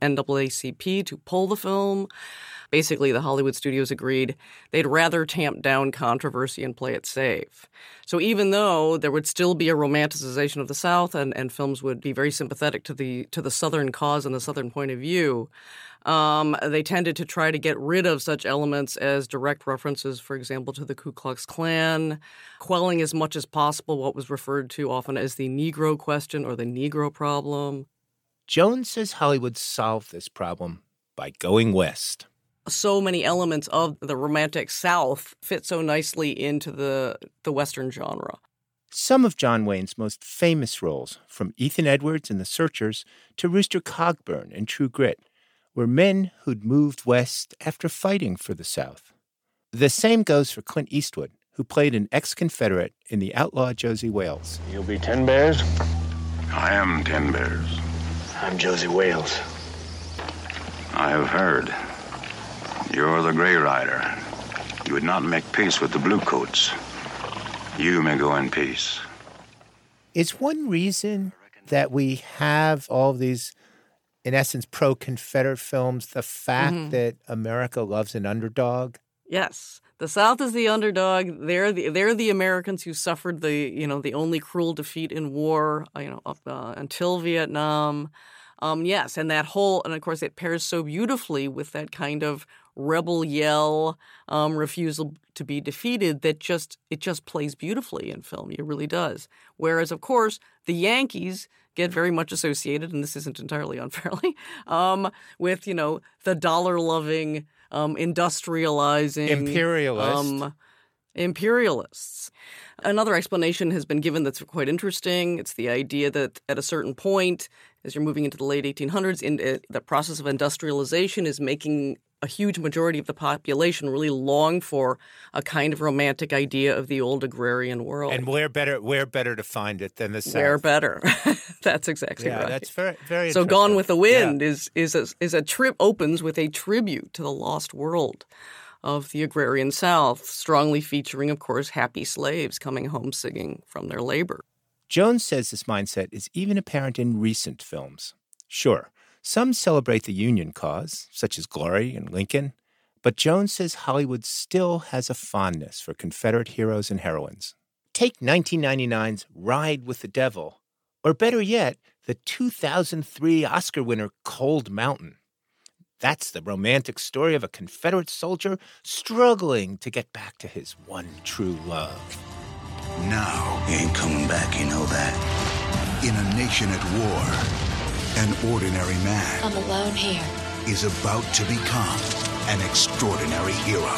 NAACP to pull the film. Basically, the Hollywood studios agreed they'd rather tamp down controversy and play it safe. So even though there would still be a romanticization of the South and films would be very sympathetic to the Southern cause and the Southern point of view, they tended to try to get rid of such elements as direct references, for example, to the Ku Klux Klan, quelling as much as possible what was referred to often as the Negro question or the Negro problem. Jones says Hollywood solved this problem by going west. So many elements of the Romantic South fit so nicely into the Western genre. Some of John Wayne's most famous roles, from Ethan Edwards in The Searchers to Rooster Cogburn in True Grit, were men who'd moved west after fighting for the South. The same goes for Clint Eastwood, who played an ex-Confederate in The Outlaw Josie Wales. You'll be 10 Bears? I am 10 Bears. I'm Josie Wales. I have heard. You're the Gray Rider. You would not make peace with the Bluecoats. You may go in peace. Is one reason that we have all of these, in essence, pro-Confederate films, the fact that America loves an underdog? Yes. The South is the underdog. They're the Americans who suffered the only cruel defeat in war, up until Vietnam. Yes, and of course it pairs so beautifully with that kind of rebel yell, refusal to be defeated that it just plays beautifully in film. It really does. Whereas, of course, the Yankees get very much associated, and this isn't entirely unfairly, with, the dollar-loving, industrializing imperialists. Another explanation has been given that's quite interesting. It's the idea that at a certain point, as you're moving into the late 1800s, the process of industrialization is making a huge majority of the population really long for a kind of romantic idea of the old agrarian world. And where better to find it than the South? Where better? That's exactly right. Yeah, that's very, very So Gone with the Wind is opens with a tribute to the lost world of the agrarian South, strongly featuring, of course, happy slaves coming home singing from their labor. Jones says this mindset is even apparent in recent films. Sure, some celebrate the Union cause, such as Glory and Lincoln, but Jones says Hollywood still has a fondness for Confederate heroes and heroines. Take 1999's Ride with the Devil, or better yet, the 2003 Oscar winner Cold Mountain. That's the romantic story of a Confederate soldier struggling to get back to his one true love. Now he ain't coming back, you know that. In a nation at war, an ordinary man I'm alone here. is about to become an extraordinary hero.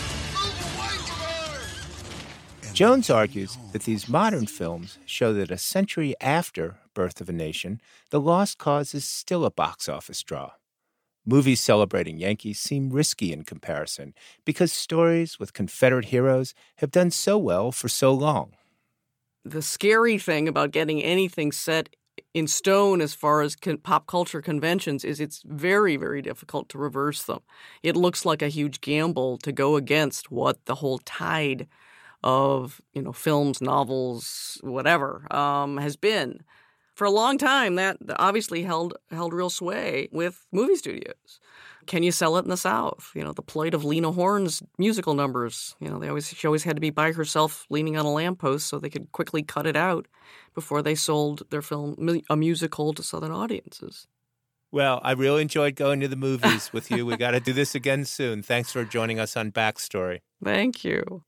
Jones argues that these modern films show that a century after Birth of a Nation, The Lost Cause is still a box office draw. Movies celebrating Yankees seem risky in comparison because stories with Confederate heroes have done so well for so long. The scary thing about getting anything set in stone as far as pop culture conventions is it's very, very difficult to reverse them. It looks like a huge gamble to go against what the whole tide of, films, novels, whatever, has been. For a long time, that obviously held real sway with movie studios. Can you sell it in the South? The plight of Lena Horne's musical numbers. She always had to be by herself leaning on a lamppost so they could quickly cut it out before they sold their film, a musical, to Southern audiences. Well, I really enjoyed going to the movies with you. We got to do this again soon. Thanks for joining us on Backstory. Thank you.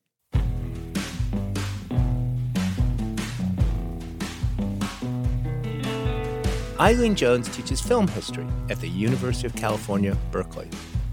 Eileen Jones teaches film history at the University of California, Berkeley.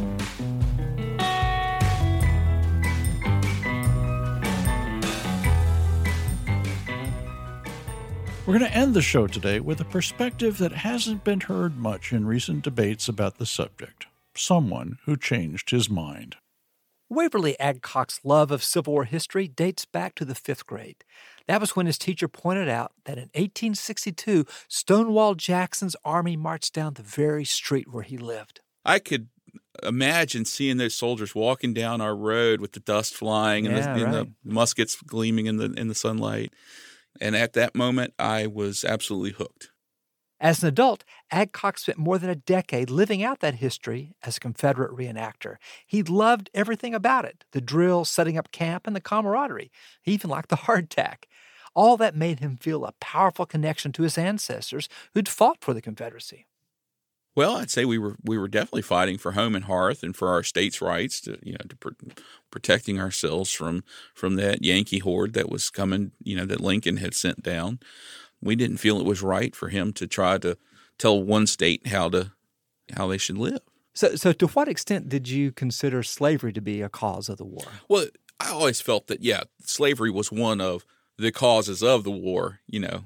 We're going to end the show today with a perspective that hasn't been heard much in recent debates about the subject. Someone who changed his mind. Waverly Adcock's love of Civil War history dates back to the 5th grade. That was when his teacher pointed out that in 1862, Stonewall Jackson's army marched down the very street where he lived. I could imagine seeing those soldiers walking down our road with the dust flying and the muskets gleaming in the sunlight. And at that moment, I was absolutely hooked. As an adult, Adcock spent more than a decade living out that history as a Confederate reenactor. He loved everything about it, the drill, setting up camp, and the camaraderie. He even liked the hardtack. All that made him feel a powerful connection to his ancestors who'd fought for the Confederacy. Well, I'd say we were definitely fighting for home and hearth and for our states' rights, to protecting ourselves from that Yankee horde that was coming, that Lincoln had sent down. We didn't feel it was right for him to try to tell one state how they should live. So to what extent did you consider slavery to be a cause of the war? Well, I always felt that, slavery was one of the causes of the war,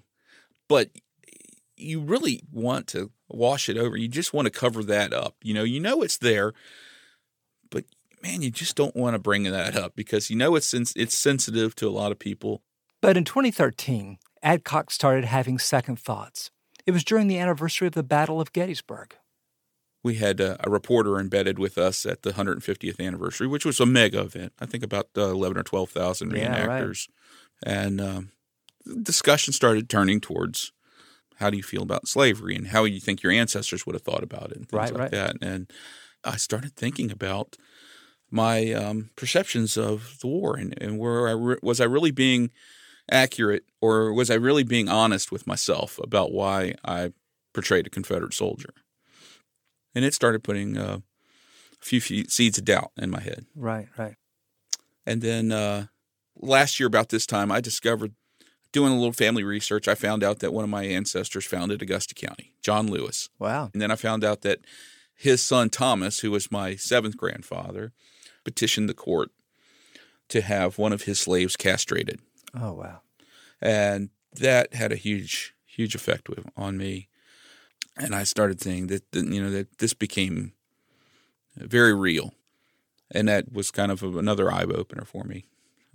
but you really want to wash it over. You just want to cover that up. It's there, but man, you just don't want to bring that up because it's sensitive to a lot of people. But in 2013, Adcock started having second thoughts. It was during the anniversary of the Battle of Gettysburg. We had a reporter embedded with us at the 150th anniversary, which was a mega event. I think about 11 or 12,000 reenactors. Right. And discussion started turning towards how do you feel about slavery and how you think your ancestors would have thought about it and things like that. And I started thinking about my perceptions of the war and where was I really being accurate or was I really being honest with myself about why I portrayed a Confederate soldier? And it started putting a few seeds of doubt in my head. Right. And then last year about this time, I discovered, doing a little family research, I found out that one of my ancestors founded Augusta County, John Lewis. Wow. And then I found out that his son Thomas, who was my 7th grandfather, petitioned the court to have one of his slaves castrated. Oh, wow. And that had a huge, huge effect on me. And I started saying that this became very real. And that was kind of another eye-opener for me.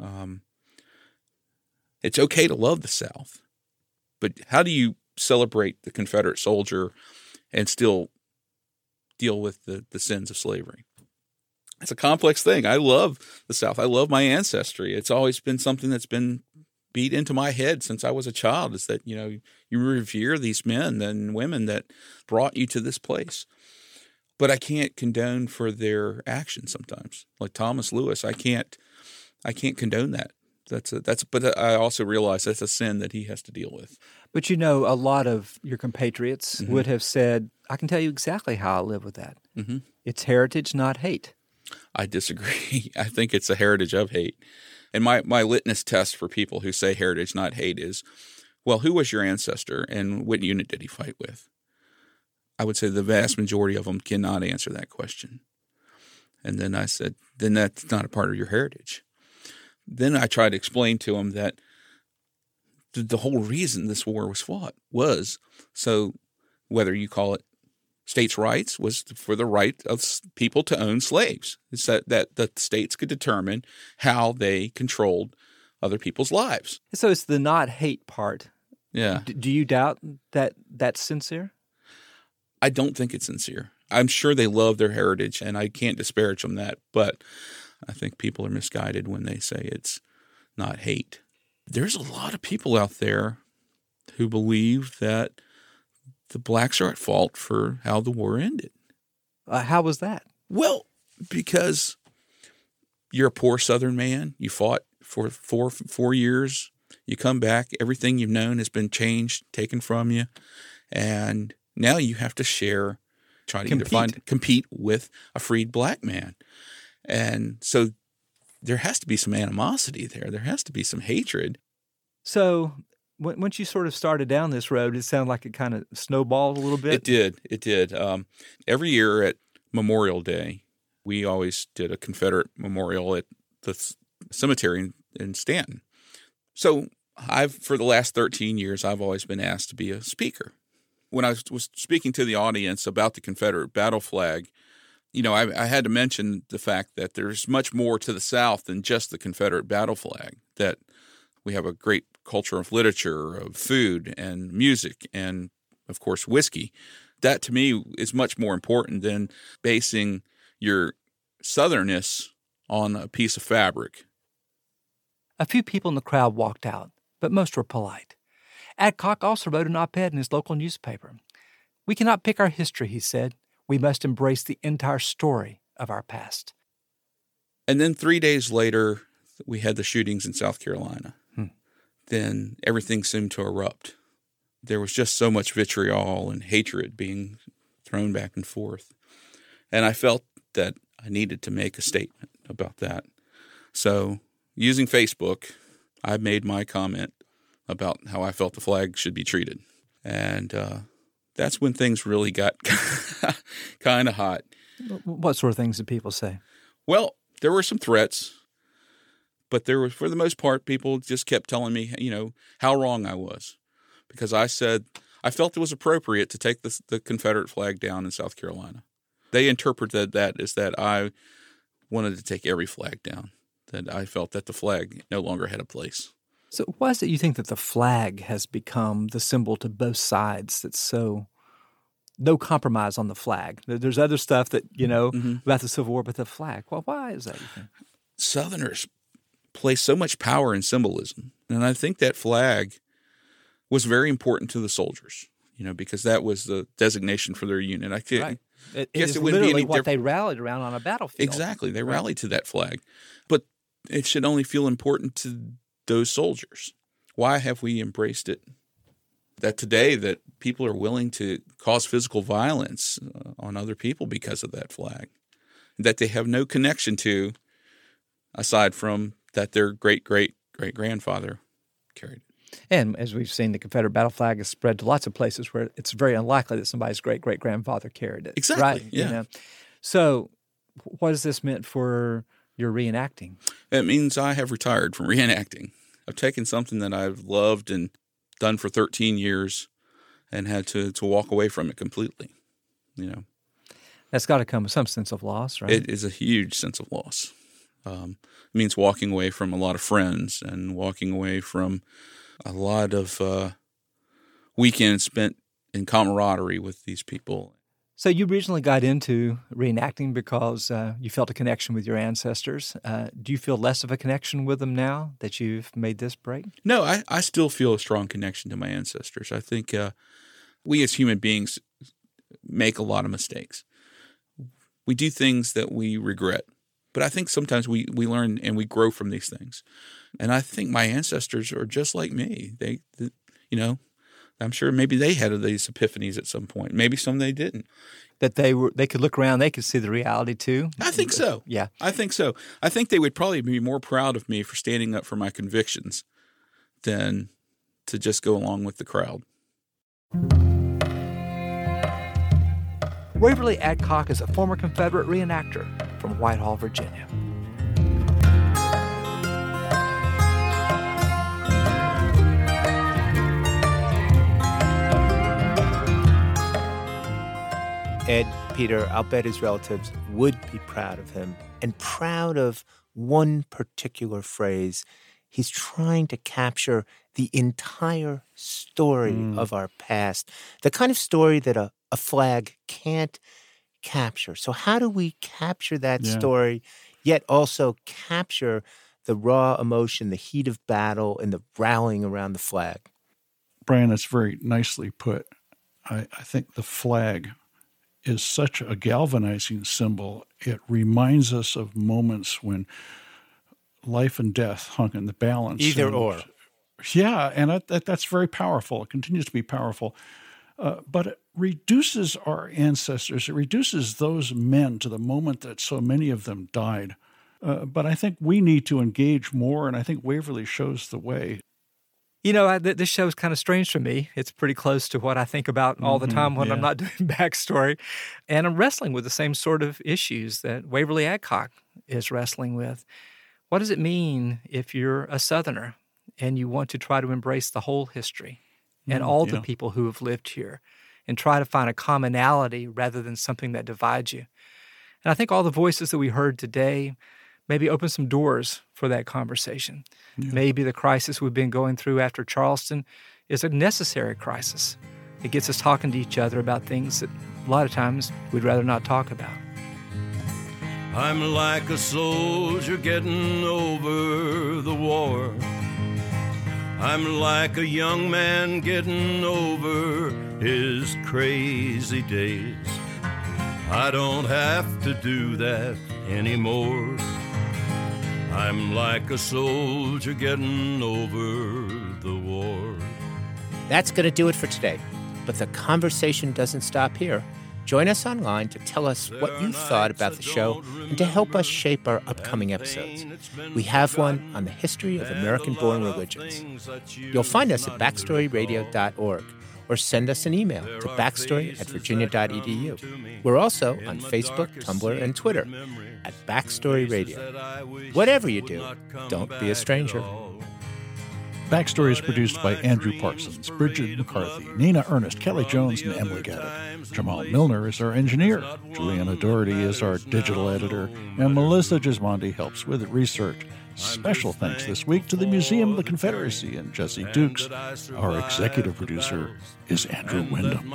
It's okay to love the South, but how do you celebrate the Confederate soldier and still deal with the sins of slavery? It's a complex thing. I love the South. I love my ancestry. It's always been something that's been beat into my head since I was a child, is that, you revere these men and women that brought you to this place. But I can't condone for their actions sometimes. Like Thomas Lewis, I can't condone that. But I also realize that's a sin that he has to deal with. But a lot of your compatriots would have said, I can tell you exactly how I live with that. Mm-hmm. It's heritage, not hate. I disagree. I think it's a heritage of hate. And my litmus test for people who say heritage, not hate is, well, who was your ancestor and what unit did he fight with? I would say the vast majority of them cannot answer that question. And then I said, then that's not a part of your heritage. Then I tried to explain to them that the whole reason this war was fought was so, whether you call it states' rights, was for the right of people to own slaves. It's that the states could determine how they controlled other people's lives. So it's the not hate part. Yeah. Do you doubt that that's sincere? I don't think it's sincere. I'm sure they love their heritage, and I can't disparage them that, but I think people are misguided when they say it's not hate. There's a lot of people out there who believe that the blacks are at fault for how the war ended. How was that? Well, because you're a poor Southern man. You fought for 4 years. You come back. Everything you've known has been changed, taken from you. And now you have to share, try to compete with a freed black man. And so there has to be some animosity there. There has to be some hatred. So once you sort of started down this road, it sounded like it kind of snowballed a little bit. It did. Every year at Memorial Day, we always did a Confederate memorial at the cemetery in Stanton. So for the last 13 years, I've always been asked to be a speaker. When I was speaking to the audience about the Confederate battle flag, I had to mention the fact that there's much more to the South than just the Confederate battle flag, that we have a great culture of literature, of food and music, and, of course, whiskey. That, to me, is much more important than basing your Southernness on a piece of fabric. A few people in the crowd walked out, but most were polite. Adcock also wrote an op-ed in his local newspaper. "We cannot pick our history," he said. "We must embrace the entire story of our past." And then 3 days later, we had the shootings in South Carolina. Then everything seemed to erupt. There was just so much vitriol and hatred being thrown back and forth. And I felt that I needed to make a statement about that. So using Facebook, I made my comment about how I felt the flag should be treated. And that's when things really got kind of hot. What sort of things did people say? Well, there were some threats, but there was, for the most part, people just kept telling me, how wrong I was. Because I said I felt it was appropriate to take the Confederate flag down in South Carolina. They interpreted that as that I wanted to take every flag down, that I felt that the flag no longer had a place. So why is it you think that the flag has become the symbol to both sides that's so no compromise on the flag? There's other stuff that, about the Civil War, but the flag, well, why is that, you think? Southerners place so much power in symbolism. And I think that flag was very important to the soldiers, because that was the designation for their unit. I guess it wouldn't literally be any what they rallied around on a battlefield. Exactly. They rallied to that flag. But it should only feel important to those soldiers. Why have we embraced it? That today that people are willing to cause physical violence on other people because of that flag, that they have no connection to aside from that their great-great-great-grandfather carried it. And as we've seen, the Confederate battle flag has spread to lots of places where it's very unlikely that somebody's great-great-grandfather carried it. Exactly, right? yeah. So what has this meant for your reenacting? It means I have retired from reenacting. I've taken something that I've loved and done for 13 years and had to walk away from it completely, That's got to come with some sense of loss, right? It is a huge sense of loss. It means walking away from a lot of friends and walking away from a lot of weekends spent in camaraderie with these people. So you originally got into reenacting because you felt a connection with your ancestors. Do you feel less of a connection with them now that you've made this break? No, I still feel a strong connection to my ancestors. I think we as human beings make a lot of mistakes. We do things that we regret. But I think sometimes we learn and we grow from these things. And I think my ancestors are just like me. They I'm sure maybe they had these epiphanies at some point. Maybe some they didn't. That they could look around, they could see the reality too? I think so. Yeah. I think so. I think they would probably be more proud of me for standing up for my convictions than to just go along with the crowd. Waverly Adcock is a former Confederate reenactor from Whitehall, Virginia. Ed, Peter, I'll bet his relatives would be proud of him and proud of one particular phrase. He's trying to capture the entire story of our past, the kind of story that a flag can't capture. So how do we capture that story, yet also capture the raw emotion, the heat of battle, and the rallying around the flag. Brian, that's very nicely put. I think the flag is such a galvanizing symbol. It reminds us of moments when life and death hung in the balance. Either or. Yeah, and that's very powerful. It continues to be powerful. But it reduces our ancestors. It reduces those men to the moment that so many of them died. But I think we need to engage more, and I think Waverly shows the way. You know, this show is kind of strange for me. It's pretty close to what I think about all the time when I'm not doing backstory. And I'm wrestling with the same sort of issues that Waverly Adcock is wrestling with. What does it mean if you're a Southerner and you want to try to embrace the whole history and all the people who have lived here and try to find a commonality rather than something that divides you? And I think all the voices that we heard today maybe open some doors for that conversation. Yeah. Maybe the crisis we've been going through after Charleston is a necessary crisis. It gets us talking to each other about things that a lot of times we'd rather not talk about. I'm like a soldier getting over the war. I'm like a young man getting over his crazy days. I don't have to do that anymore. I'm like a soldier getting over the war. That's going to do it for today. But the conversation doesn't stop here. Join us online to tell us what you thought about the show and to help us shape our upcoming episodes. We have one on the history of American-born religions. You'll find us at backstoryradio.org or send us an email to backstory@virginia.edu. We're also on Facebook, Tumblr, and Twitter at Backstory Radio. Whatever you do, don't be a stranger. Backstory is produced by Andrew Parsons, Bridget McCarthy, Nina Ernest, Kelly Jones, and Emily Gaddick. Jamal Milner is our engineer. Juliana Doherty is our digital editor. And Melissa Gismondi helps with research. Special thanks this week to the Museum of the Confederacy and Jesse Dukes. Our executive producer is Andrew Wyndham.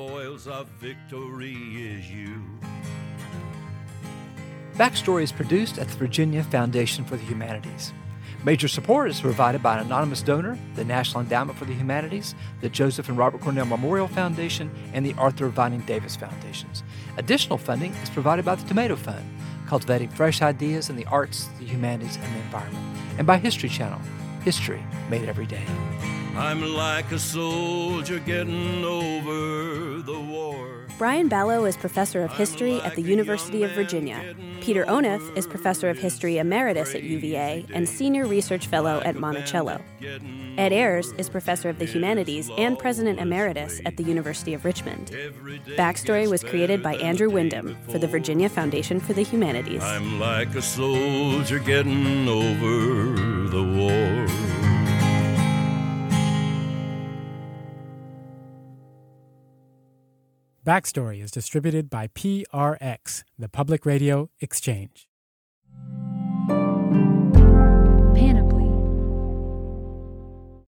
Backstory is produced at the Virginia Foundation for the Humanities. Major support is provided by an anonymous donor, the National Endowment for the Humanities, the Joseph and Robert Cornell Memorial Foundation, and the Arthur Vining Davis Foundations. Additional funding is provided by the Tomato Fund, cultivating fresh ideas in the arts, the humanities, and the environment, and by History Channel, history made every day. I'm like a soldier getting over the war. Brian Ballo is professor of history at the University of Virginia. Peter Onuf is professor of history emeritus at UVA and senior research fellow at Monticello. Ed Ayers is professor of the humanities and president emeritus at the University of Richmond. Backstory was created by Andrew Wyndham for the Virginia Foundation for the Humanities. I'm like a soldier getting over the war. Backstory is distributed by PRX, the Public Radio Exchange.